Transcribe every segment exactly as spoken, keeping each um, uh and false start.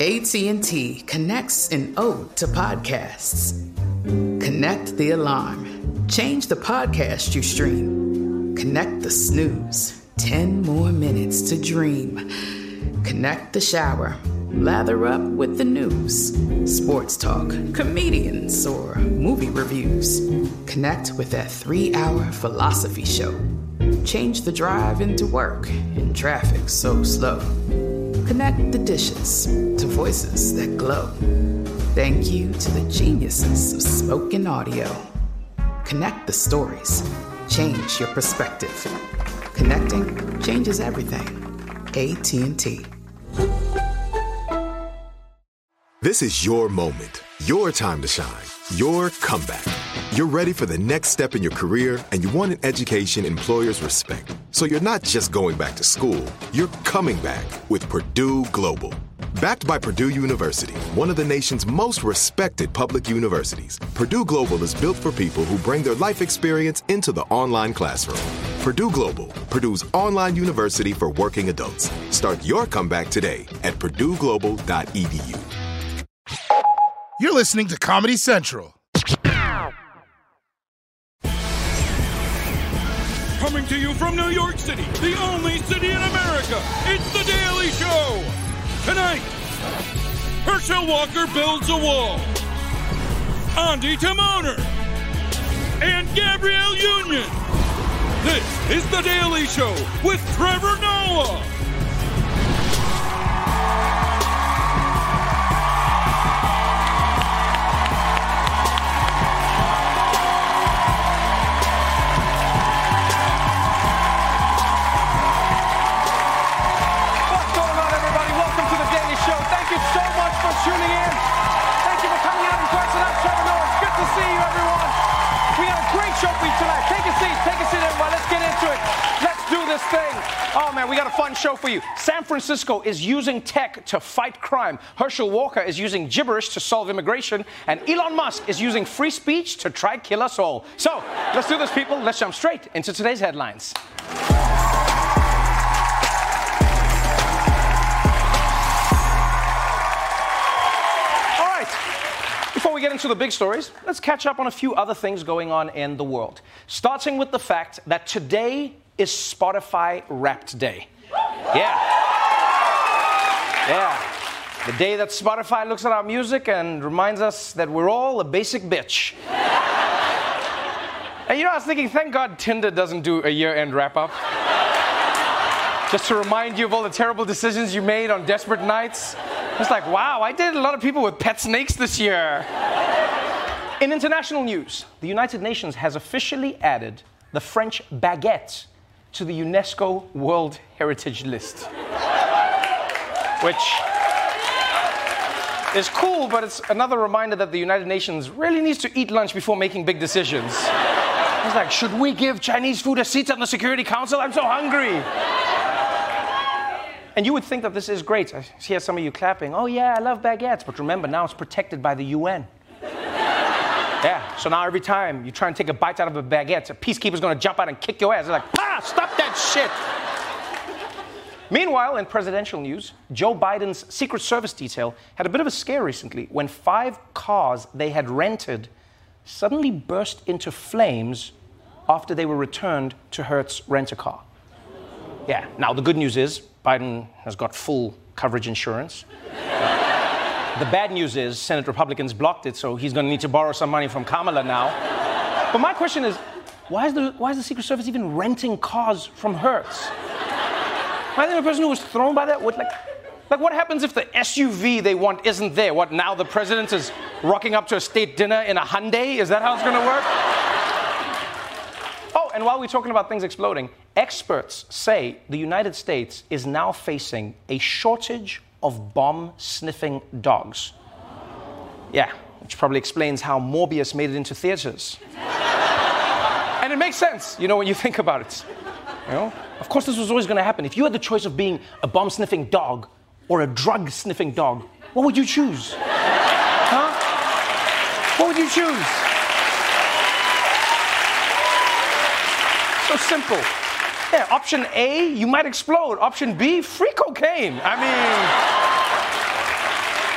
A T and T connects an ode to podcasts. Connect the alarm. Change the podcast you stream. Connect the snooze. Ten more minutes to dream. Connect the shower. Lather up with the news. Sports talk, comedians, or movie reviews. Connect with that three-hour philosophy show. Change the drive into work in traffic so slow. Connect the dishes to voices that glow. Thank you to the geniuses of spoken audio. Connect the stories. Change your perspective. Connecting changes everything. A T and T. This is your moment, your time to shine, your comeback. You're ready for the next step in your career, and you want an education employers respect. So you're not just going back to school, you're coming back with Purdue Global. Backed by Purdue University, one of the nation's most respected public universities, Purdue Global is built for people who bring their life experience into the online classroom. Purdue Global, Purdue's online university for working adults. Start your comeback today at purdue global dot e d u. You're listening to Comedy Central. Coming to you from New York City, the only city in America, it's The Daily Show. Tonight, Herschel Walker builds a wall. Andy Timoner and Gabrielle Union. This is The Daily Show with Trevor Noah. Tuning in. Thank you for coming out in person. I'm Trevor Noah. It's good to see you, everyone. We got a great show for you tonight. Take a seat. Take a seat, everybody. Let's get into it. Let's do this thing. Oh, man, we got a fun show for you. San Francisco is using tech to fight crime. Herschel Walker is using gibberish to solve immigration. And Elon Musk is using free speech to try to kill us all. So, let's do this, people. Let's jump straight into today's headlines. Before we get into the big stories, let's catch up on a few other things going on in the world. Starting with the fact that today is Spotify Wrapped Day. Yeah. Yeah. The day that Spotify looks at our music and reminds us that we're all a basic bitch. And you know, I was thinking, thank God Tinder doesn't do a year-end wrap-up. Just to remind you of all the terrible decisions you made on desperate nights. It's like, wow, I dated a lot of people with pet snakes this year. In international news, the United Nations has officially added the French baguette to the UNESCO World Heritage List. Which is cool, but it's another reminder that the United Nations really needs to eat lunch before making big decisions. It's like, should we give Chinese food a seat on the Security Council? I'm so hungry. And you would think that this is great. I hear some of you clapping. Oh, yeah, I love baguettes. But remember, now it's protected by the U N. Yeah, so now every time you try and take a bite out of a baguette, a peacekeeper's going to jump out and kick your ass. They're like, ah, stop that shit. Meanwhile, in presidential news, Joe Biden's Secret Service detail had a bit of a scare recently when five cars they had rented suddenly burst into flames after they were returned to Hertz Rent-A-Car. Yeah, now the good news is Biden has got full coverage insurance. The bad news is Senate Republicans blocked it, so he's going to need to borrow some money from Kamala now. But my question is, why is the, why is the Secret Service even renting cars from Hertz? Am I the person who was thrown by that? What, like, like, what happens if the S U V they want isn't there? What, now the president is rocking up to a state dinner in a Hyundai? Is that how it's going to work? Oh, and while we're talking about things exploding, experts say the United States is now facing a shortage of bomb-sniffing dogs. Yeah, which probably explains how Morbius made it into theaters. And it makes sense, you know, when you think about it. You know? Of course, this was always going to happen. If you had the choice of being a bomb-sniffing dog or a drug-sniffing dog, what would you choose? Huh? What would you choose? So simple. Yeah, option A, you might explode. Option B, free cocaine. I mean...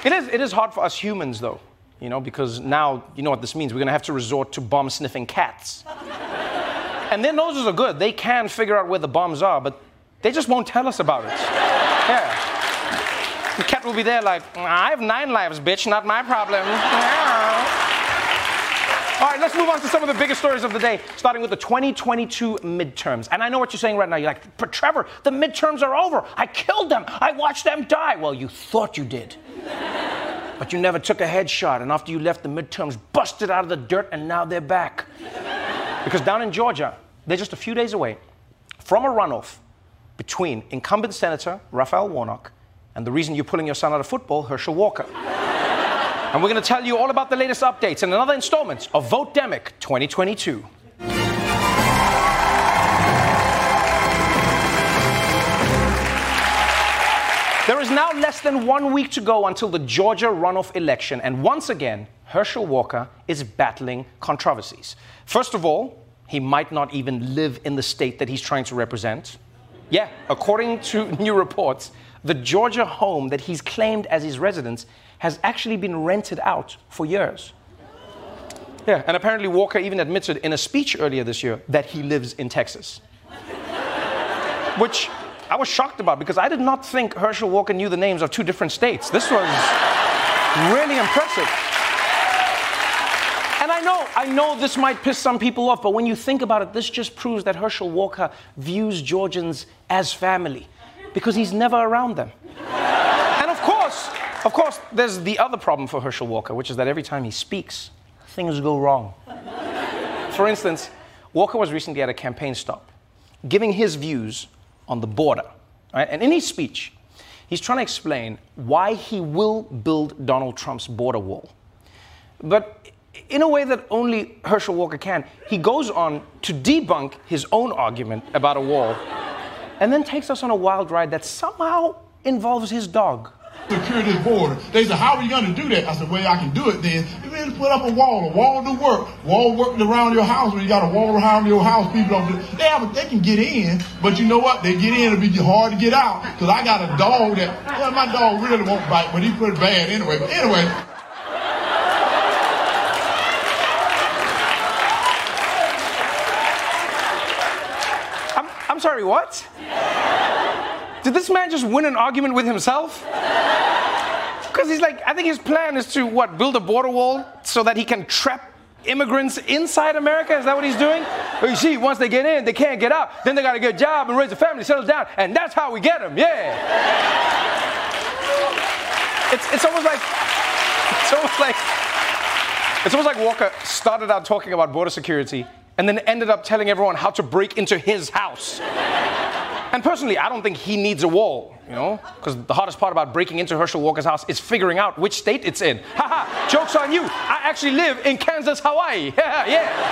It is, it is hard for us humans, though, you know, because now, you know what this means. We're going to have to resort to bomb-sniffing cats. And their noses are good. They can figure out where the bombs are, but they just won't tell us about it. Yeah. The cat will be there like, I have nine lives, bitch, not my problem. All right, let's move on to some of the biggest stories of the day, starting with the twenty twenty-two midterms. And I know what you're saying right now. You're like, but Trevor, the midterms are over. I killed them. I watched them die. Well, you thought you did. But you never took a headshot. And after you left, the midterms busted out of the dirt, and now they're back. Because down in Georgia, they're just a few days away from a runoff between incumbent Senator Raphael Warnock and the reason you're pulling your son out of football, Herschel Walker. And we're going to tell you all about the latest updates in another installment of Vote Demic twenty twenty-two. There is now less than one week to go until the Georgia runoff election, and once again, Herschel Walker is battling controversies. First of all, he might not even live in the state that he's trying to represent. Yeah, according to new reports, the Georgia home that he's claimed as his residence has actually been rented out for years. Yeah, and apparently Walker even admitted in a speech earlier this year that he lives in Texas. Which I was shocked about because I did not think Herschel Walker knew the names of two different states. This was really impressive. And I know, I know this might piss some people off, but when you think about it, this just proves that Herschel Walker views Georgians as family because he's never around them. And of course, of course, there's the other problem for Herschel Walker, which is that every time he speaks, things go wrong. For instance, Walker was recently at a campaign stop, giving his views on the border. Right? And in his speech, he's trying to explain why he will build Donald Trump's border wall. But in a way that only Herschel Walker can, he goes on to debunk his own argument about a wall, and then takes us on a wild ride that somehow involves his dog. Secure this border. They said, how are you going to do that? I said, well, I can do it then. You need to put up a wall. A wall do work. Wall working around your house. When you got a wall around your house, people don't. They have, they can get in, but you know what? They get in, it'll be hard to get out. Because I got a dog that, well, my dog really won't bite, but he pretty bad anyway. But anyway. I'm, I'm sorry, what? Did this man just win an argument with himself? Because he's like, I think his plan is to, what, build a border wall so that he can trap immigrants inside America? Is that what he's doing? Well, you see, once they get in, they can't get out. Then they got to get a job and raise a family, settle down, and that's how we get them, yeah. It's, it's almost like, it's almost like, it's almost like Walker started out talking about border security and then ended up telling everyone how to break into his house. And personally, I don't think he needs a wall, you know, because the hardest part about breaking into Herschel Walker's house is figuring out which state it's in. Haha, joke's on you. I actually live in Kansas, Hawaii. Yeah,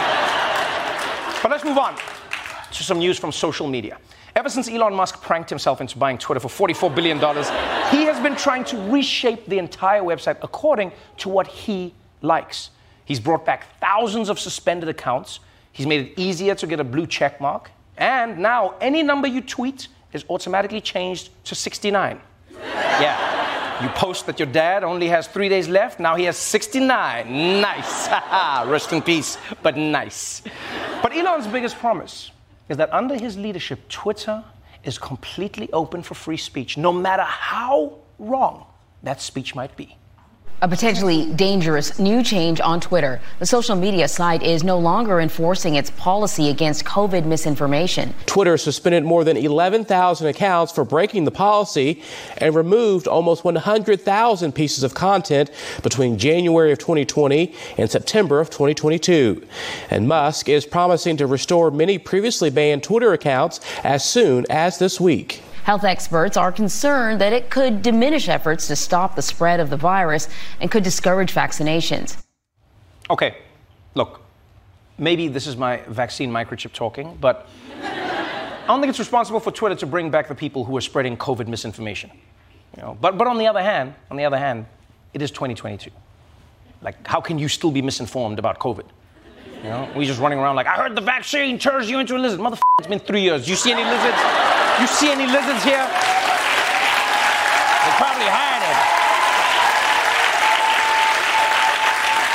yeah. But let's move on to some news from social media. Ever since Elon Musk pranked himself into buying Twitter for forty-four billion dollars, he has been trying to reshape the entire website according to what he likes. He's brought back thousands of suspended accounts. He's made it easier to get a blue check mark. And now any number you tweet is automatically changed to sixty-nine. Yeah. You post that your dad only has three days left. Now he has sixty-nine. Nice. Rest in peace, but nice. But Elon's biggest promise is that under his leadership, Twitter is completely open for free speech, no matter how wrong that speech might be. A potentially dangerous new change on Twitter. The social media site is no longer enforcing its policy against COVID misinformation. Twitter suspended more than eleven thousand accounts for breaking the policy and removed almost one hundred thousand pieces of content between January of twenty twenty and September of twenty twenty-two. And Musk is promising to restore many previously banned Twitter accounts as soon as this week. Health experts are concerned that it could diminish efforts to stop the spread of the virus and could discourage vaccinations. Okay, look, maybe this is my vaccine microchip talking, but I don't think it's responsible for Twitter to bring back the people who are spreading COVID misinformation. You know, but but on the other hand, on the other hand, it is twenty twenty-two. Like, how can you still be misinformed about COVID? You know, we just running around like, I heard the vaccine turns you into a lizard. Motherfucker, it's been three years. You see any lizards? You see any lizards here? They probably hide it.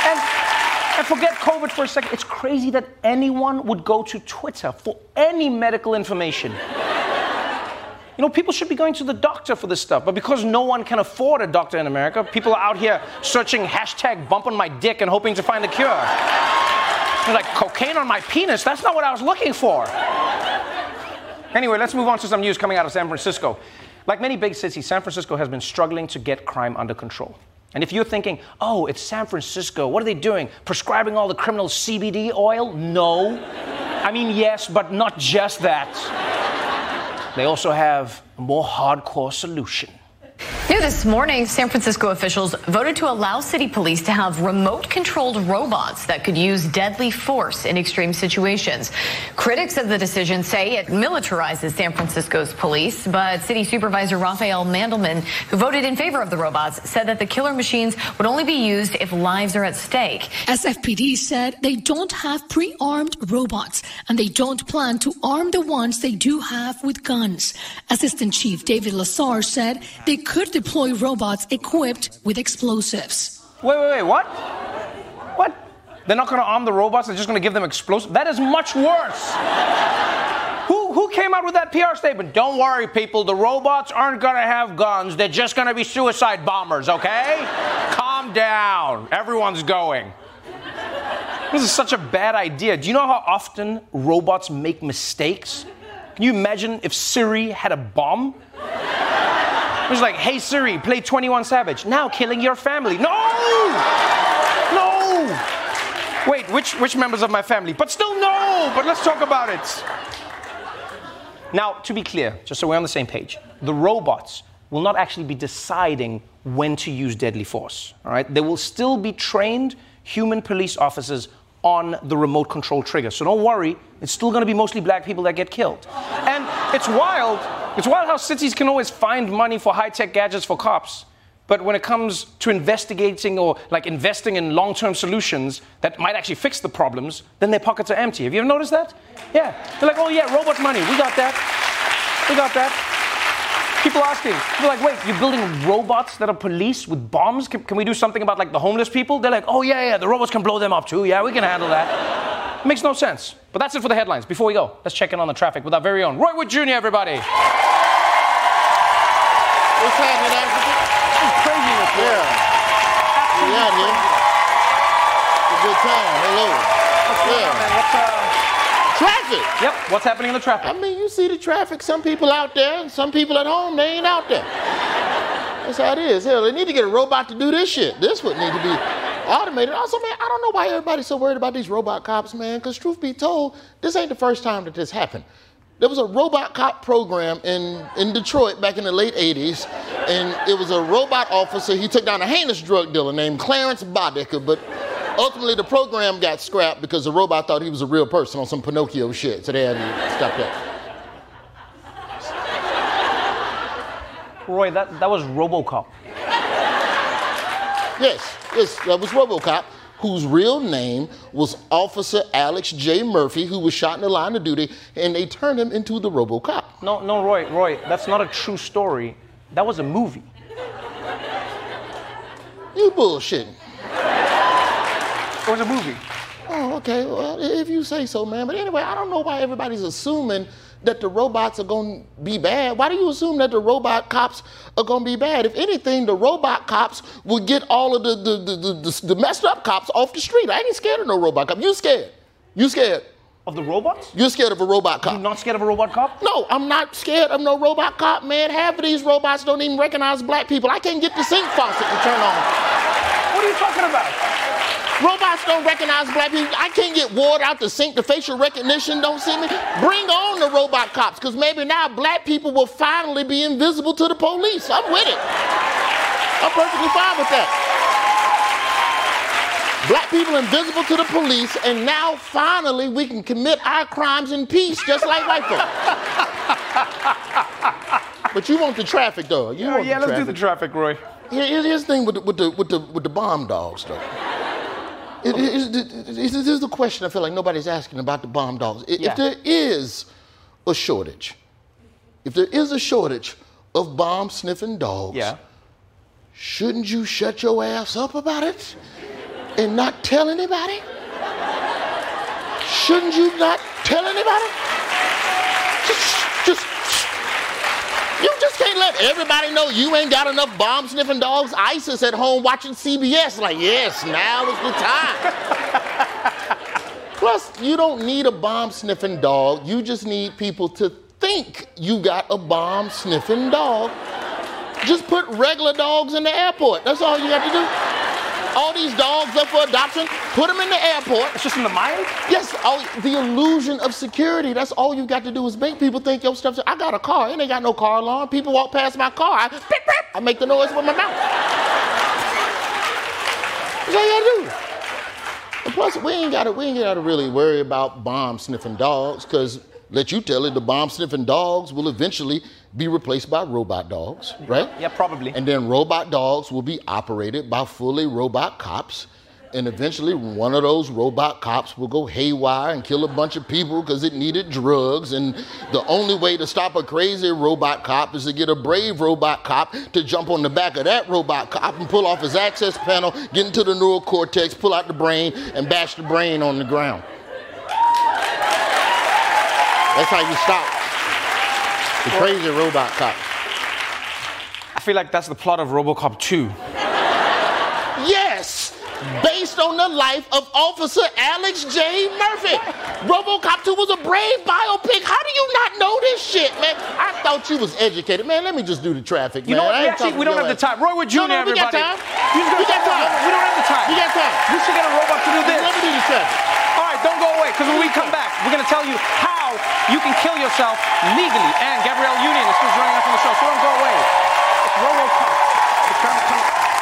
And, and forget COVID for a second. It's crazy that anyone would go to Twitter for any medical information. You know, people should be going to the doctor for this stuff, but because no one can afford a doctor in America, people are out here searching hashtag bump on my dick and hoping to find a cure. They're like, cocaine on my penis? That's not what I was looking for. Anyway, let's move on to some news coming out of San Francisco. Like many big cities, San Francisco has been struggling to get crime under control. And if you're thinking, oh, it's San Francisco, what are they doing? Prescribing all the criminals C B D oil? No. I mean, yes, but not just that. They also have a more hardcore solution. New this morning, San Francisco officials voted to allow city police to have remote-controlled robots that could use deadly force in extreme situations. Critics of the decision say it militarizes San Francisco's police, but City Supervisor Raphael Mandelman, who voted in favor of the robots, said that the killer machines would only be used if lives are at stake. S F P D said they don't have pre-armed robots, and they don't plan to arm the ones they do have with guns. Assistant Chief David Lazar said they could deploy robots equipped with explosives. Wait, wait, wait, what? What? They're not going to arm the robots, they're just going to give them explosives? That is much worse. who, who came out with that P R statement? Don't worry, people, the robots aren't going to have guns, they're just going to be suicide bombers, okay? Calm down, everyone's going. This is such a bad idea. Do you know how often robots make mistakes? Can you imagine if Siri had a bomb? It was like, hey Siri, play twenty-one Savage. Now killing your family. No! No! Wait, which, which members of my family? But still no! But let's talk about it. Now, to be clear, just so we're on the same page, the robots will not actually be deciding when to use deadly force, all right? They will still be trained human police officers on the remote control trigger. So don't worry, it's still gonna be mostly black people that get killed. And it's wild, it's wild how cities can always find money for high-tech gadgets for cops, but when it comes to investigating or like investing in long-term solutions that might actually fix the problems, then their pockets are empty. Have you ever noticed that? Yeah, they're like, oh yeah, robot money, we got that, we got that. People asking, they're like, wait, you're building robots that are police with bombs? Can, can we do something about like the homeless people? They're like, oh yeah, yeah, the robots can blow them up too. Yeah, we can handle that. It makes no sense. But that's it for the headlines. Before we go, let's check in on the traffic with our very own Roy Wood Junior, everybody. What's happening, Africa? It's craziness. Yeah. We out here. It's a good time. Hello. What's going yeah. on, man? What's, uh... Traffic. Yep, what's happening in the traffic? I mean, you see the traffic. Some people out there, and some people at home, they ain't out there. That's how it is. Hell, they need to get a robot to do this shit. This would need to be automated. Also, man, I don't know why everybody's so worried about these robot cops, man, because truth be told, this ain't the first time that this happened. There was a robot cop program in, in Detroit back in the late eighties, and it was a robot officer. He took down a heinous drug dealer named Clarence Boddicker, but ultimately the program got scrapped because the robot thought he was a real person on some Pinocchio shit, so they had to stop that. Roy, that, that was RoboCop. Yes, yes, that was RoboCop, whose real name was Officer Alex J. Murphy, who was shot in the line of duty, and they turned him into the RoboCop. No, no, Roy, Roy, that's not a true story. That was a movie. You bullshitting. It was a movie. Oh, okay, well, if you say so, man. But anyway, I don't know why everybody's assuming that the robots are going to be bad. Why do you assume that the robot cops are going to be bad? If anything, the robot cops will get all of the, the, the, the, the messed up cops off the street. I ain't scared of no robot cop. You scared. You scared. Of the robots? You're scared of a robot cop. You're not scared of a robot cop? No, I'm not scared of no robot cop, man. Half of these robots don't even recognize black people. I can't get the sink faucet to turn on. What are you talking about? Robots don't recognize black people. I can't get water out the sink. The facial recognition don't see me. Bring on the robot cops, because maybe now black people will finally be invisible to the police. I'm with it. I'm perfectly fine with that. Black people invisible to the police, and now finally we can commit our crimes in peace, just like white folks. But you want the traffic, though. You yeah, want yeah the let's traffic. do the traffic, Roy. Here, here's the thing with the, with the, with the, with the bomb dogs, though. It, it, it, it, this is the question I feel like nobody's asking about the bomb dogs. If yeah. there is a shortage, if there is a shortage of bomb-sniffing dogs, yeah. shouldn't you shut your ass up about it? and not tell anybody? Shouldn't you not tell anybody? Just, just, you just can't let everybody know you ain't got enough bomb-sniffing dogs. ISIS at home watching C B S like, yes, now is the time. Plus, you don't need a bomb-sniffing dog. You just need people to think you got a bomb-sniffing dog. Just put regular dogs in the airport. That's all you got to do. All these dogs up for adoption, put them in the airport. It's just in the mind? Yes, all, the illusion of security. That's all you got to do is make people think your stuff's... I got a car. It ain't got no car alarm. People walk past my car. I, beep, beep, I make the noise with my mouth. That's all you got to do. And plus, we ain't got to we ain't got to really worry about bomb-sniffing dogs, because let you tell it, the bomb-sniffing dogs will eventually be replaced by robot dogs, right? Yeah, probably. And then robot dogs will be operated by fully robot cops. And eventually one of those robot cops will go haywire and kill a bunch of people because it needed drugs. And the only way to stop a crazy robot cop is to get a brave robot cop to jump on the back of that robot cop and pull off his access panel, get into the neural cortex, pull out the brain, and bash the brain on the ground. That's how you stop the crazy robot cop. I feel like that's the plot of RoboCop two. Yes! Based on the life of Officer Alex J. Murphy. RoboCop two was a brave biopic. How do you not know this shit, man? I thought you was educated. Man, let me just do the traffic, you man. You know what? We, actually, we don't have the time. Roy Wood Junior, no, no, we everybody. got time. We got time. We don't have the time. We got time. We should get a robot to do this. Let me do the traffic. All right, don't go away, because when we come back, we're going to tell you how you can kill yourself legally. And Gabrielle Union is still joining us on the show, so don't go away. It's RoboCop. It's trying to come.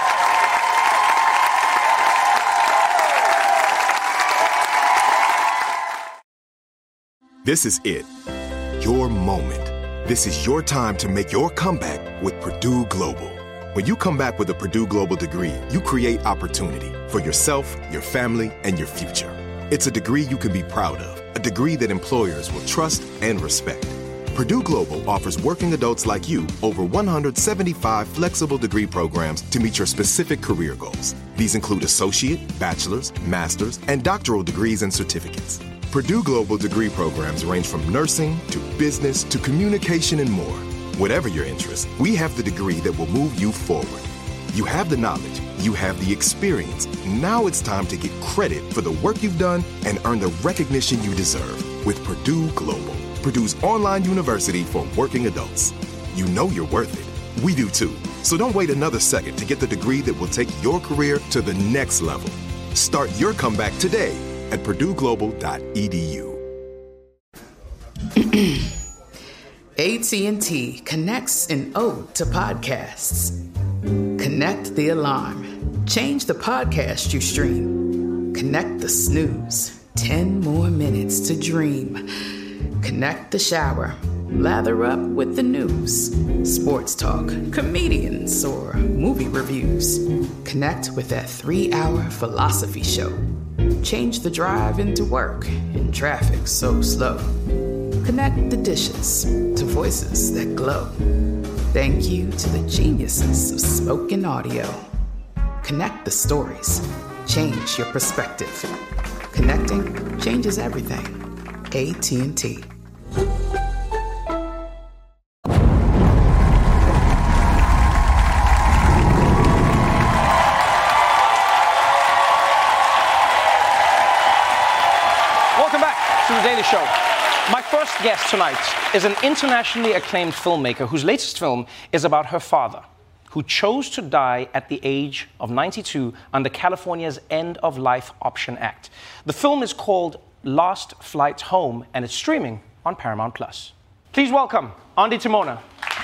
This is it. Your moment. This is your time to make your comeback with Purdue Global. When you come back with a Purdue Global degree, you create opportunity for yourself, your family, and your future. It's a degree you can be proud of, a degree that employers will trust and respect. Purdue Global offers working adults like you over one hundred seventy-five flexible degree programs to meet your specific career goals. These include associate, bachelor's, master's, and doctoral degrees and certificates. Purdue Global degree programs range from nursing to business to communication and more. Whatever your interest, we have the degree that will move you forward. You have the knowledge, you have the experience. Now it's time to get credit for the work you've done and earn the recognition you deserve with Purdue Global, Purdue's online university for working adults. You know you're worth it. We do too. So don't wait another second to get the degree that will take your career to the next level. Start your comeback today at purdue global dot e d u. A T and T connects an ode to podcasts. Connect the alarm. Change the podcast you stream. Connect the snooze. Ten more minutes to dream. Connect the shower. Lather up with the news. Sports talk, comedians, or movie reviews. Connect with that three-hour philosophy show. Change the drive into work in traffic so slow. Connect the dishes to voices that glow. Thank you to the geniuses of spoken audio. Connect the stories. Change your perspective. Connecting changes everything. A T and T. Welcome back to The Daily Show. My first guest tonight is an internationally acclaimed filmmaker whose latest film is about her father, who chose to die at the age of ninety-two under California's End-of-Life Option Act. The film is called Last Flight Home, and it's streaming on Paramount Plus. Please welcome Andi Timona.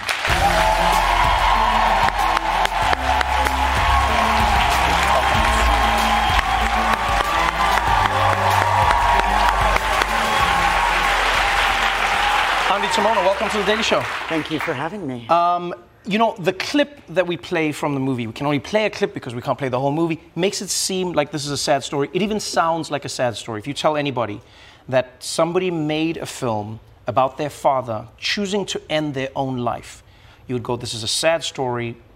Andi Timona, welcome to The Daily Show. Thank you for having me. Um, you know, the clip that we play from the movie, we can only play a clip because we can't play the whole movie, makes it seem like this is a sad story. It even sounds like a sad story. If you tell anybody that somebody made a film about their father choosing to end their own life, you would go, this is a sad story,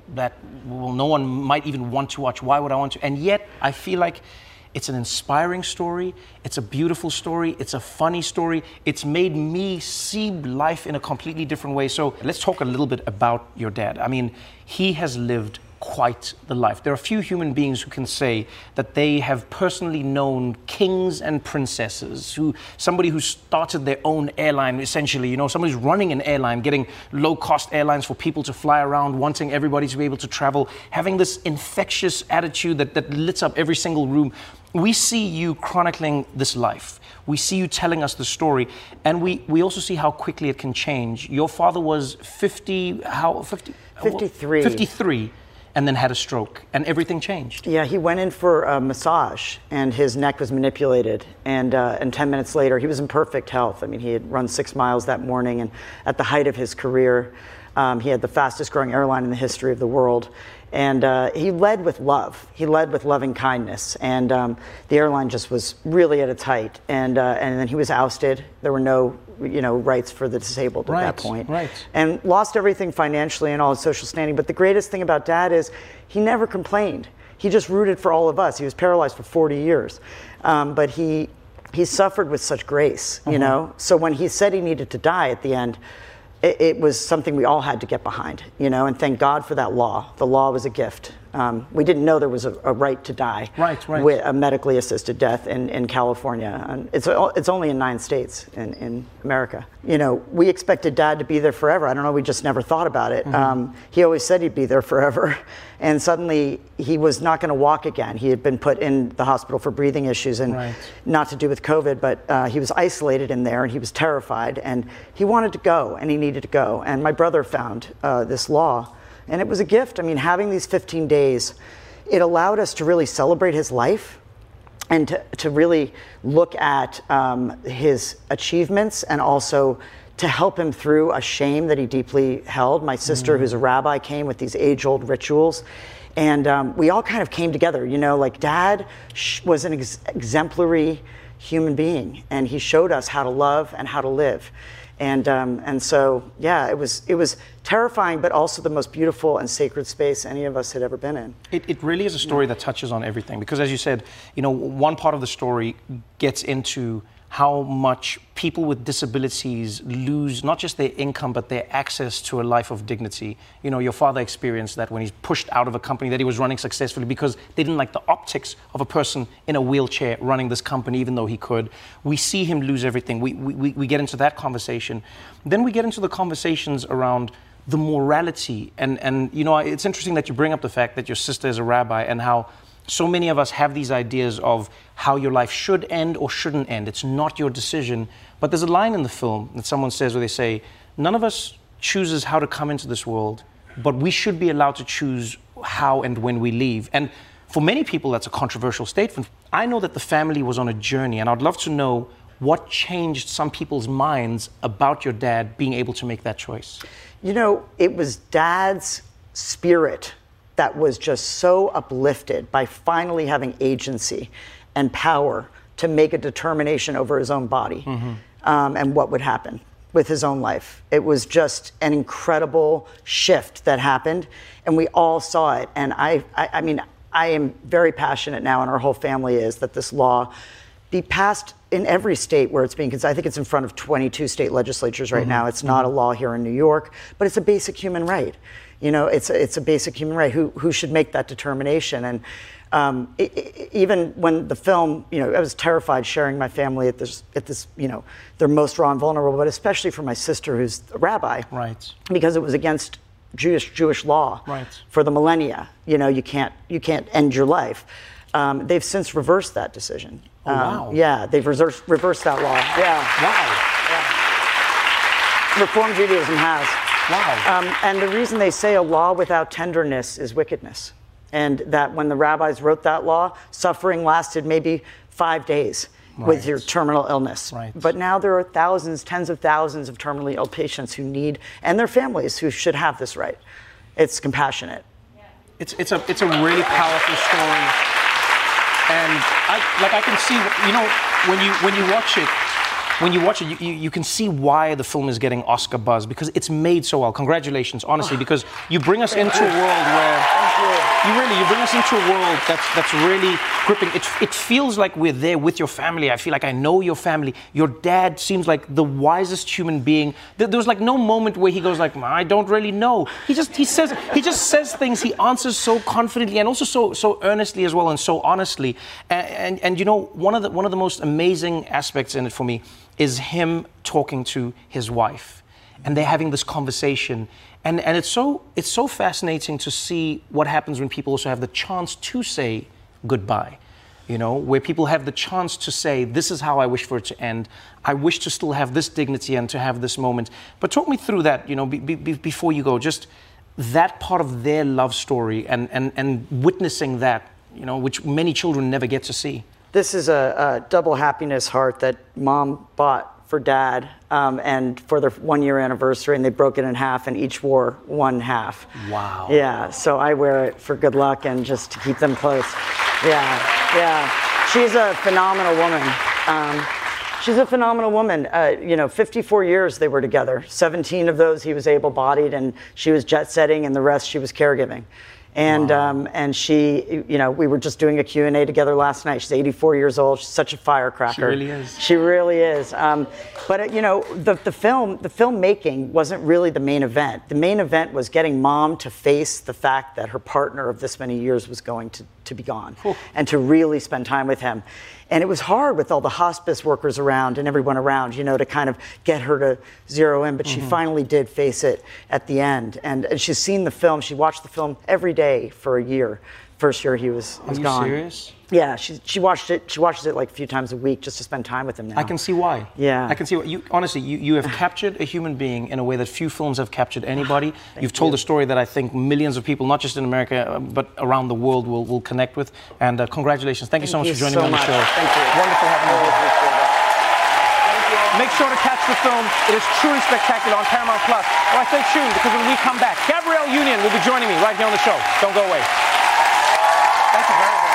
that well, no one might even want to watch. Why would I want to? And yet, I feel like it's an inspiring story. It's a beautiful story. It's a funny story. It's made me see life in a completely different way. So let's talk a little bit about your dad. I mean, he has lived quite the life. There are few human beings who can say that they have personally known kings and princesses, who somebody who started their own airline, essentially, you know, somebody who's running an airline, getting low-cost airlines for people to fly around, wanting everybody to be able to travel, having this infectious attitude that, that lit up every single room. We see you chronicling this life. We see you telling us the story, and we, we also see how quickly it can change. Your father was fifty, how, fifty? fifty-three. fifty-three. And then had a stroke, and everything changed. Yeah, he went in for a massage, and his neck was manipulated. And uh, and ten minutes later, he was in perfect health. I mean, he had run six miles that morning, and at the height of his career, um, he had the fastest-growing airline in the history of the world. And uh, he led with love. He led with loving kindness, and um, the airline just was really at its height. And uh, and then he was ousted. There were no, you know, rights for the disabled at right, that point. Right. And lost everything financially and all his social standing. But the greatest thing about Dad is he never complained. He just rooted for all of us. He was paralyzed for forty years, um, but he he suffered with such grace. You uh-huh. know. So when he said he needed to die at the end, it was something we all had to get behind, you know, and thank God for that law. The law was a gift. Um, we didn't know there was a, a right to die right, right. with a medically assisted death in, in California. And it's it's only in nine states in, in America. You know, we expected Dad to be there forever. I don't know, we just never thought about it. Mm-hmm. Um, he always said he'd be there forever. And suddenly he was not going to walk again. He had been put in the hospital for breathing issues, and right. not to do with COVID, but uh, he was isolated in there, and he was terrified, and he wanted to go, and he needed to go. And my brother found uh, this law, and it was a gift. I mean, having these fifteen days, it allowed us to really celebrate his life and to, to really look at um, his achievements, and also to help him through a shame that he deeply held. My sister, mm. who's a rabbi, came with these age-old rituals, and um, we all kind of came together. You know, like Dad sh- was an ex- exemplary human being, and he showed us how to love and how to live. And um, and so, yeah, it was it was terrifying, but also the most beautiful and sacred space any of us had ever been in. It, it really is a story that touches on everything, because, as you said, you know, one part of the story gets into how much people with disabilities lose not just their income, but their access to a life of dignity. You know, your father experienced that when he's pushed out of a company that he was running successfully because they didn't like the optics of a person in a wheelchair running this company, even though he could. We see him lose everything. We, we, we get into that conversation. Then we get into the conversations around the morality. And, and, you know, it's interesting that you bring up the fact that your sister is a rabbi, and how so many of us have these ideas of how your life should end or shouldn't end. It's not your decision. But there's a line in the film that someone says where they say, none of us chooses how to come into this world, but we should be allowed to choose how and when we leave. And for many people, that's a controversial statement. I know that the family was on a journey, and I'd love to know what changed some people's minds about your dad being able to make that choice. You know, it was Dad's spirit that was just so uplifted by finally having agency and power to make a determination over his own body, mm-hmm. um, and what would happen with his own life. It was just an incredible shift that happened, and we all saw it. And I, I, I mean, I am very passionate now, and our whole family is, that this law be passed in every state where it's being considered. I think it's in front of twenty-two state legislatures right mm-hmm. now. It's not mm-hmm. a law here in New York, but it's a basic human right. You know, it's a, it's a basic human right. Who who should make that determination? And um, it, it, even when the film, you know, I was terrified sharing my family at this at this, you know, they're most raw and vulnerable, but especially for my sister, who's a rabbi, right? Because it was against Jewish Jewish law, right? For the millennia, you know, you can't you can't end your life. Um, they've since reversed that decision. Oh, um, wow. Yeah, they've reversed reversed that law. Yeah. Wow. Yeah. Reform Judaism has. Wow. Um, and the reason they say a law without tenderness is wickedness. And that when the rabbis wrote that law, suffering lasted maybe five days right. with your terminal illness. Right. But now there are thousands, tens of thousands of terminally ill patients who need, and their families who should have this right. It's compassionate. It's it's a it's a really powerful story. And I like I can see, you know, when you when you watch it, when you watch it, you, you, you can see why the film is getting Oscar buzz, because it's made so well. Congratulations, honestly, because you bring us into a world where you really you bring us into a world that's that's really gripping. It it feels like we're there with your family. I feel like I know your family. Your dad seems like the wisest human being. There, there was like no moment where he goes like, I don't really know. He just he says he just says things. He answers so confidently and also so so earnestly as well, and so honestly. And and, and you know, one of the one of the most amazing aspects in it for me is him talking to his wife, and they're having this conversation, and and it's so it's so fascinating to see what happens when people also have the chance to say goodbye, you know, where people have the chance to say, this is how I wish for it to end. I wish to still have this dignity and to have this moment. But talk me through that, you know, be, be, before you go, just that part of their love story and and and witnessing that, you know, which many children never get to see. This is a, a double happiness heart that Mom bought for Dad, um, and for their one-year anniversary, and they broke it in half, and each wore one half. Wow. Yeah, so I wear it for good luck and just to keep them close. Yeah, yeah. She's a phenomenal woman. Um, she's a phenomenal woman. Uh, you know, fifty-four years they were together. seventeen of those he was able-bodied, and she was jet-setting, and the rest she was caregiving. And wow. um, and she, you know, we were just doing a Q and A together last night. She's eighty-four years old. She's such a firecracker. She really is. She really is. Um, but uh, you know, the the film, the filmmaking wasn't really the main event. The main event was getting Mom to face the fact that her partner of this many years was going to to be gone, Ooh. and to really spend time with him. And it was hard with all the hospice workers around and everyone around, you know, to kind of get her to zero in. But mm-hmm. she finally did face it at the end. And, and she's seen the film. She watched the film every day for a year. First year he was, was Are you gone. serious? Yeah, she she watched it. She watches it like a few times a week just to spend time with him now. I can see why. Yeah, I can see why. You honestly, you, you have captured a human being in a way that few films have captured anybody. Thank You've told you. a story that I think millions of people, not just in America but around the world, will will connect with. And uh, congratulations! Thank, Thank you so much you for joining so me on the much. show. Thank you. Wonderful having you. Make sure to catch the film. It is truly spectacular on Paramount Plus. Well, I stay tuned because when we come back, Gabrielle Union will be joining me right here on the show. Don't go away. Thank you very much.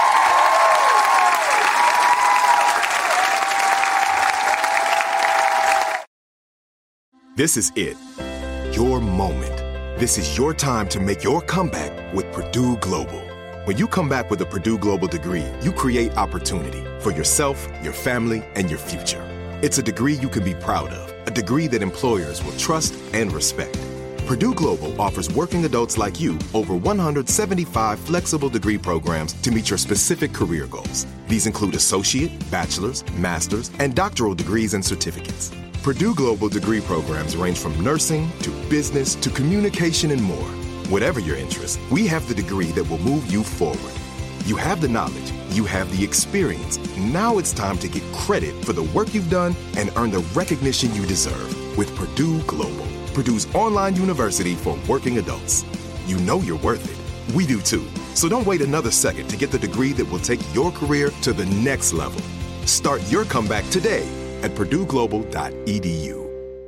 This is it. Your moment. This is your time to make your comeback with Purdue Global. When you come back with a Purdue Global degree, you create opportunity for yourself, your family, and your future. It's a degree you can be proud of, a degree that employers will trust and respect. Purdue Global offers working adults like you over one hundred seventy-five flexible degree programs to meet your specific career goals. These include associate, bachelor's, master's, and doctoral degrees and certificates. Purdue Global degree programs range from nursing to business to communication and more. Whatever your interest, we have the degree that will move you forward. You have the knowledge, you have the experience. Now it's time to get credit for the work you've done and earn the recognition you deserve with Purdue Global, Purdue's online university for working adults. You know you're worth it. We do too. So don't wait another second to get the degree that will take your career to the next level. Start your comeback today at purdue global dot e d u.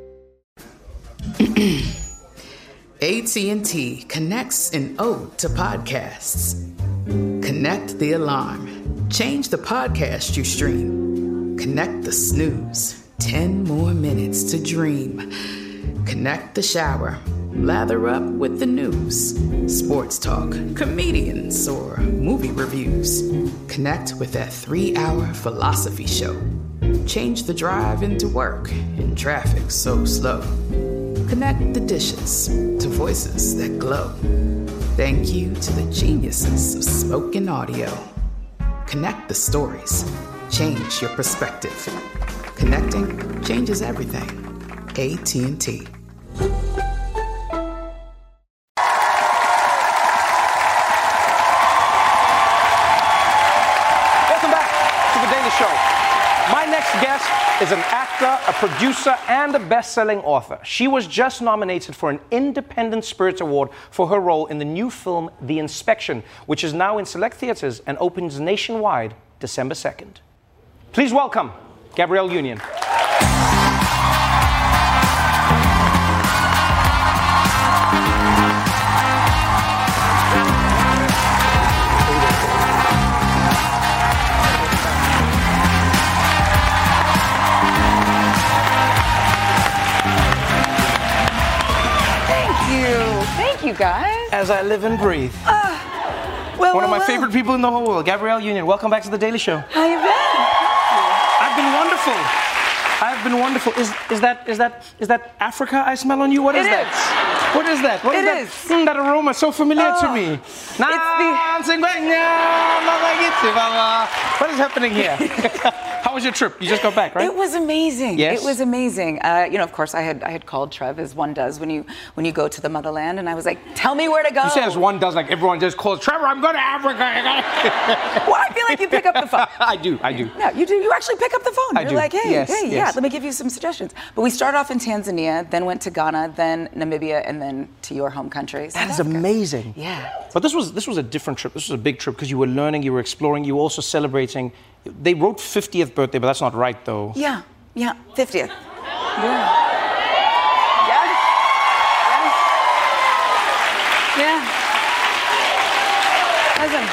A T and T connects an ode to podcasts. Connect the alarm. Change the podcast you stream. Connect the snooze. Ten more minutes to dream. Connect the shower. Lather up with the news. Sports talk, comedians, or movie reviews. Connect with that three-hour philosophy show. Change the drive into work in traffic so slow. Connect the dishes to voices that glow. Thank you to the geniuses of spoken audio. Connect the stories. Change your perspective. Connecting changes everything. A T and T. Welcome back to The Daily Show. My next guest is an actor, a producer, and a best-selling author. She was just nominated for an Independent Spirit Award for her role in the new film The Inspection, which is now in select theaters and opens nationwide December second. Please welcome Gabrielle Union. Thank you, guys. As I live and breathe. Uh, well, One of well, my well. favorite people in the whole world, Gabrielle Union. Welcome back to The Daily Show. How you been? I've been wonderful. I've been wonderful. Is is that is that is that Africa I smell on you? What is It that? is. What is that? What It is that? is. Mm, that aroma so familiar Oh, to me. What is happening here? How was your trip? You just got back, right? It was amazing. Yes? It was amazing. Uh, you know, of course, I had I had called Trev, as one does when you when you go to the motherland, and I was like, "Tell me where to go." You say as one does, like everyone just calls, Trevor, I'm going to Africa. Well, I feel like you pick up the phone. I do, I do. No, you do. You actually pick up the phone. I You're do. like, hey, Yes, hey, yes. yeah, let me give you some suggestions. But we started off in Tanzania, then went to Ghana, then Namibia, and then to your home country. That South is Africa. amazing. Yeah. But this was this was a different trip. This was a big trip because you were learning, you were exploring, you were also celebrating. They wrote fiftieth birthday, but that's not right, though. Yeah, yeah, fiftieth. Yeah. Yeah. Yeah. Yeah. Listen.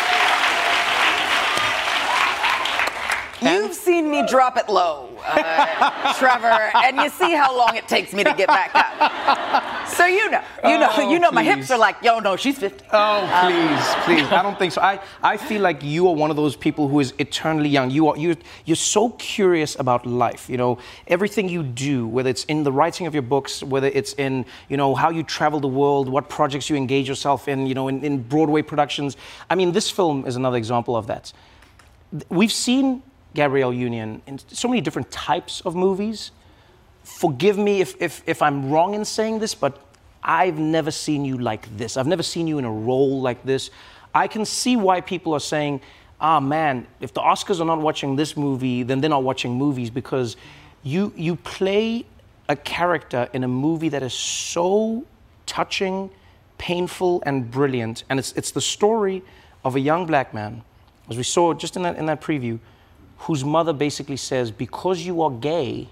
You've seen me drop it low, uh, Trevor, and you see how long it takes me to get back up. So you know, you know, Oh, you know, my please. hips are like, yo, no, she's fifty. Oh, please, please. I don't think so. I, I feel like you are one of those people who is eternally young. You are, you, you're so curious about life. You know, everything you do, whether it's in the writing of your books, whether it's in, you know, how you travel the world, what projects you engage yourself in, you know, in, in Broadway productions. I mean, this film is another example of that. We've seen Gabrielle Union in so many different types of movies. Forgive me if, if, if I'm wrong in saying this, but I've never seen you like this. I've never seen you in a role like this. I can see why people are saying, ah, man, if the Oscars are not watching this movie, then they're not watching movies, because you, you play a character in a movie that is so touching, painful, and brilliant. And it's, it's the story of a young black man, as we saw just in that, in that preview, whose mother basically says, because you are gay,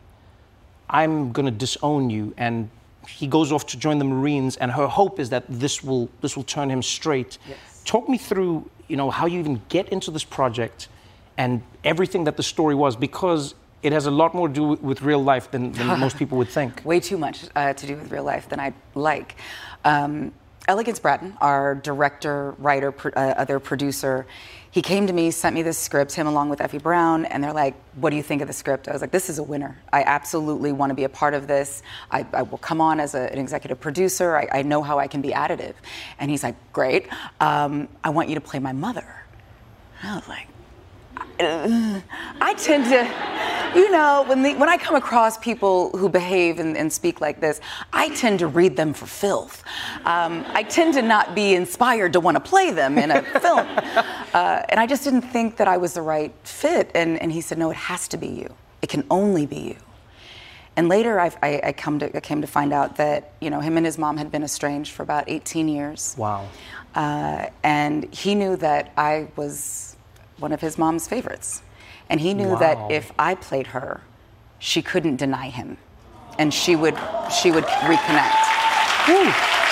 I'm gonna disown you. And he goes off to join the Marines, and her hope is that this will this will turn him straight. Yes. Talk me through, you know, how you even get into this project and everything that the story was, because it has a lot more to do with real life than, than most people would think. Way too much uh, to do with real life than I'd like. Um, Elegance Bratton, our director, writer, pro- uh, other producer, he came to me, sent me this script, him along with Effie Brown, and they're like, what do you think of the script? I was like, this is a winner. I absolutely want to be a part of this. I, I will come on as a, an executive producer. I, I know how I can be additive. And he's like, great. Um, I want you to play my mother. And I was like, uh, I tend to, you know, when the, when I come across people who behave and, and speak like this, I tend to read them for filth. Um, I tend to not be inspired to want to play them in a film. Uh, and I just didn't think that I was the right fit. And, and he said, no, it has to be you. It can only be you. And later, I've, I, I, come to, I came to find out that, you know, him and his mom had been estranged for about eighteen years. Wow. Uh, and he knew that I was one of his mom's favorites. And he knew Wow. that if I played her, she couldn't deny him. And she would, she would reconnect. Woo.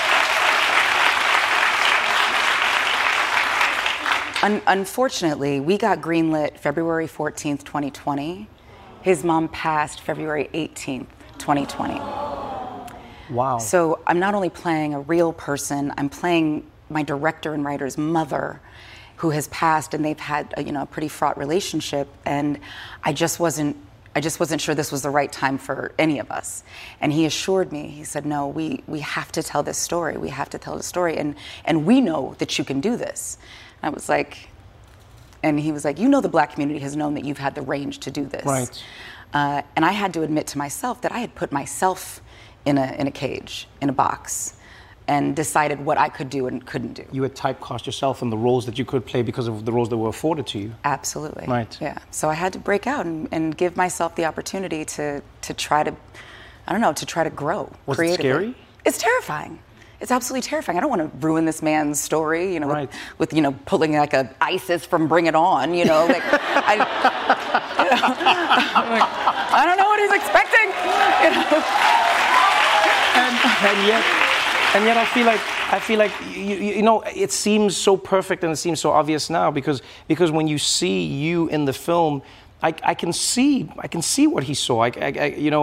Un- unfortunately, we got greenlit February fourteenth, twenty twenty. His mom passed February eighteenth, twenty twenty. Wow. So I'm not only playing a real person, I'm playing my director and writer's mother, who has passed, and they've had a, you know, a pretty fraught relationship. And I just wasn't, I just wasn't sure this was the right time for any of us. And he assured me, he said, no, we, we have to tell this story. We have to tell the story. And, and we know that you can do this. And I was like, and he was like, you know, the black community has known that you've had the range to do this. Right. Uh, and I had to admit to myself that I had put myself in a, in a cage, in a box, and decided what I could do and couldn't do. You had typecast yourself in the roles that you could play because of the roles that were afforded to you. Absolutely. Right. Yeah. So I had to break out and, and give myself the opportunity to to try to, I don't know, to try to grow Was it creatively. scary? It's terrifying. It's absolutely terrifying. I don't want to ruin this man's story, you know, Right. with, with, you know, pulling like a ISIS from Bring It On, you know. Like, I, you know, I'm like, I don't know what he's expecting, you know. And, and yet, and yet, I feel like I feel like you, you, you know, it seems so perfect and it seems so obvious now because because when you see you in the film, I, I can see I can see what he saw. I, I, I, you know,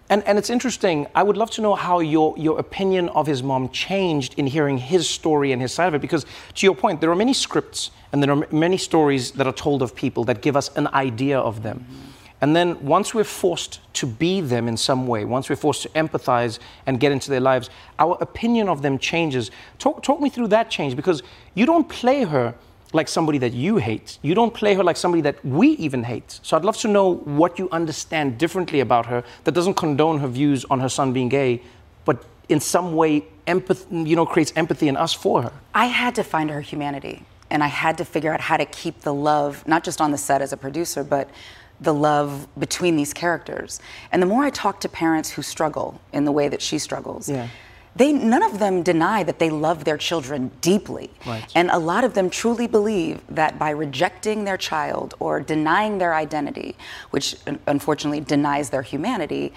And, and it's interesting. I would love to know how your, your opinion of his mom changed in hearing his story and his side of it. Because to your point, there are many scripts and there are many stories that are told of people that give us an idea of them. Mm-hmm. And then once we're forced to be them in some way, once we're forced to empathize and get into their lives, our opinion of them changes. Talk, talk me through that change, because you don't play her like somebody that you hate. You don't play her like somebody that we even hate. So I'd love to know what you understand differently about her that doesn't condone her views on her son being gay, but in some way empath- you know, creates empathy in us for her. I had to find her humanity, and I had to figure out how to keep the love, not just on the set as a producer, but the love between these characters. And the more I talk to parents who struggle in the way that she struggles, yeah. they none of them deny that they love their children deeply. Right. And a lot of them truly believe that by rejecting their child or denying their identity, which unfortunately denies their humanity,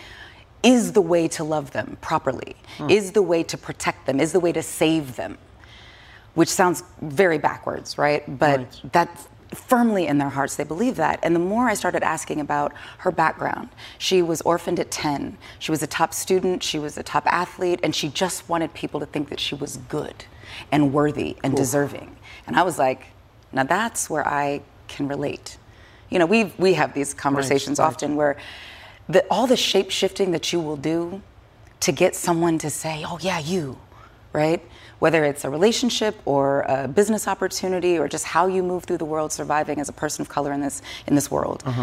is the way to love them properly, mm. is the way to protect them, is the way to save them. Which sounds very backwards, right? But right. that firmly in their hearts, they believe that. And the more I started asking about her background, she was orphaned at ten. She was a top student, she was a top athlete, and she just wanted people to think that she was good and worthy and cool. deserving. And I was like, now that's where I can relate. You know, we we have these conversations right, often right. where the, all the shape shifting that you will do to get someone to say, oh yeah, you, right? Whether it's a relationship or a business opportunity or just how you move through the world surviving as a person of color in this in this world, uh-huh.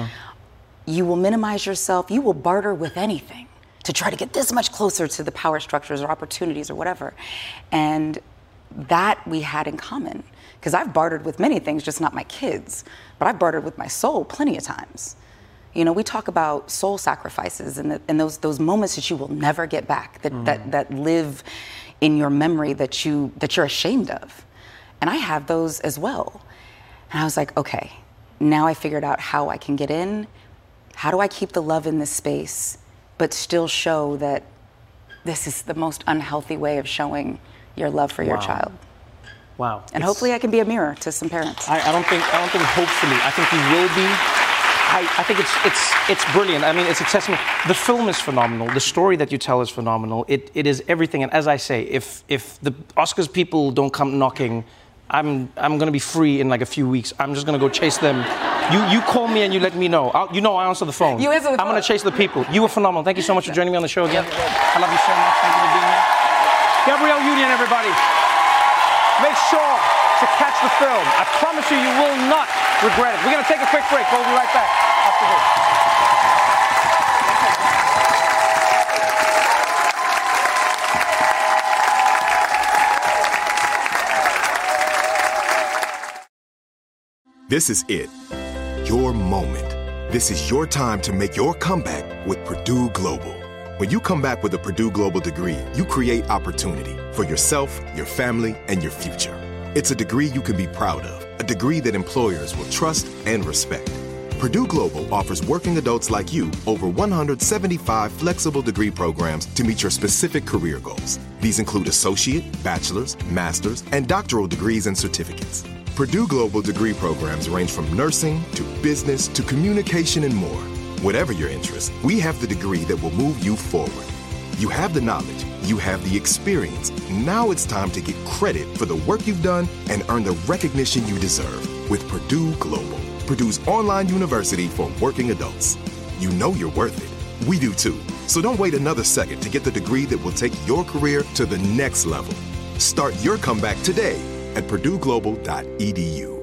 you will minimize yourself, you will barter with anything to try to get this much closer to the power structures or opportunities or whatever. And that we had in common. Because I've bartered with many things, just not my kids, but I've bartered with my soul plenty of times. You know, we talk about soul sacrifices and, the, and those those moments that you will never get back, that, mm. that, that live in your memory that you that you're ashamed of. And I have those as well. And I was like, okay, now I figured out how I can get in. How do I keep the love in this space, but still show that this is the most unhealthy way of showing your love for wow. your child? Wow. And it's, hopefully I can be a mirror to some parents. I, I don't think I don't think hopefully. I think you will be. I, I think it's it's it's brilliant. I mean, it's a testament. The film is phenomenal. The story that you tell is phenomenal. It it is everything. And as I say, if if the Oscars people don't come knocking, I'm I'm gonna be free in like a few weeks. I'm just gonna go chase them. You you call me and you let me know. I'll, you know I answer the phone. You answer the phone. I'm gonna chase the people. You were phenomenal. Thank you so much for joining me on the show again. I love you so much. Thank you for being here. Gabrielle Union, everybody. Make sure to catch the film. I promise you, you will not regret it. We're going to take a quick break. We'll be right back after this. This is it. Your moment. This is your time to make your comeback with Purdue Global. When you come back with a Purdue Global degree, you create opportunity for yourself, your family, and your future. It's a degree you can be proud of, a degree that employers will trust and respect. Purdue Global offers working adults like you over one hundred seventy-five flexible degree programs to meet your specific career goals. These include associate, bachelor's, master's, and doctoral degrees and certificates. Purdue Global degree programs range from nursing to business to communication and more. Whatever your interest, we have the degree that will move you forward. You have the knowledge, you have the experience. Now it's time to get credit for the work you've done and earn the recognition you deserve with Purdue Global, Purdue's online university for working adults. You know you're worth it. We do too. So don't wait another second to get the degree that will take your career to the next level. Start your comeback today at purdue global dot e d u.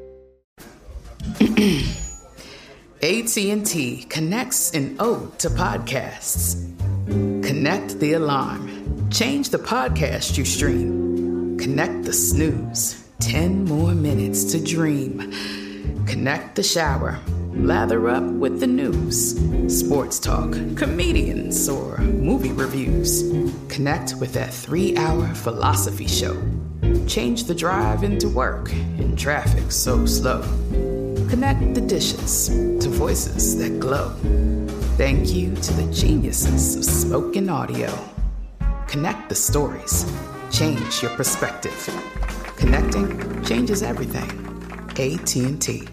A T and T connects an ode to podcasts. Connect the alarm. Change the podcast you stream. Connect the snooze. Ten more minutes to dream. Connect the shower. Lather up with the news. Sports talk, comedians, or movie reviews. Connect with that three-hour philosophy show. Change the drive into work in traffic so slow. Connect the dishes to voices that glow. Thank you to the geniuses of spoken audio. Connect the stories. Change your perspective. Connecting changes everything. A T and T.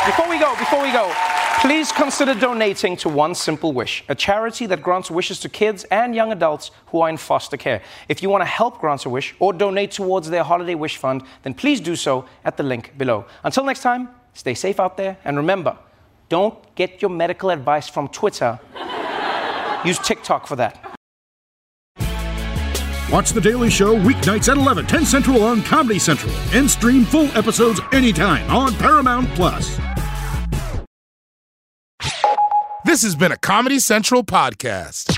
Before we go, before we go, please consider donating to One Simple Wish, a charity that grants wishes to kids and young adults who are in foster care. If you want to help Grant a Wish or donate towards their holiday wish fund, then please do so at the link below. Until next time, stay safe out there, and remember, don't get your medical advice from Twitter. Use TikTok for that. Watch The Daily Show weeknights at eleven, ten Central on Comedy Central, and stream full episodes anytime on Paramount Plus. This has been a Comedy Central podcast.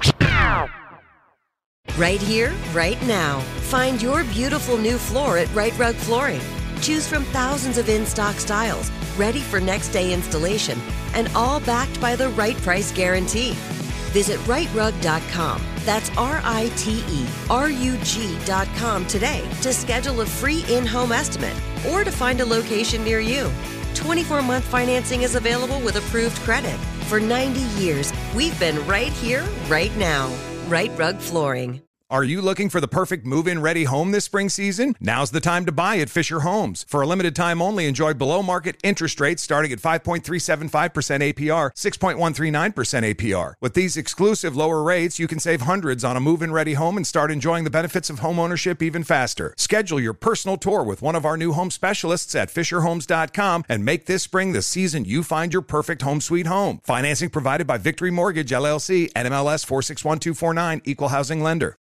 Right here, right now. Find your beautiful new floor at Right Rug Flooring. Choose from thousands of in-stock styles, ready for next day installation, and all backed by the right price guarantee. Visit right rug dot com. That's R I T E R U G dot com today to schedule a free in-home estimate or to find a location near you. twenty-four month financing is available with approved credit. For ninety years, we've been right here, right now. Right Rug Flooring. Are you looking for the perfect move-in ready home this spring season? Now's the time to buy at Fisher Homes. For a limited time only, enjoy below-market interest rates starting at five point three seven five percent A P R, six point one three nine percent A P R. With these exclusive lower rates, you can save hundreds on a move-in ready home and start enjoying the benefits of home ownership even faster. Schedule your personal tour with one of our new home specialists at fisher homes dot com and make this spring the season you find your perfect home sweet home. Financing provided by Victory Mortgage, L L C, N M L S four six one two four nine, Equal Housing Lender.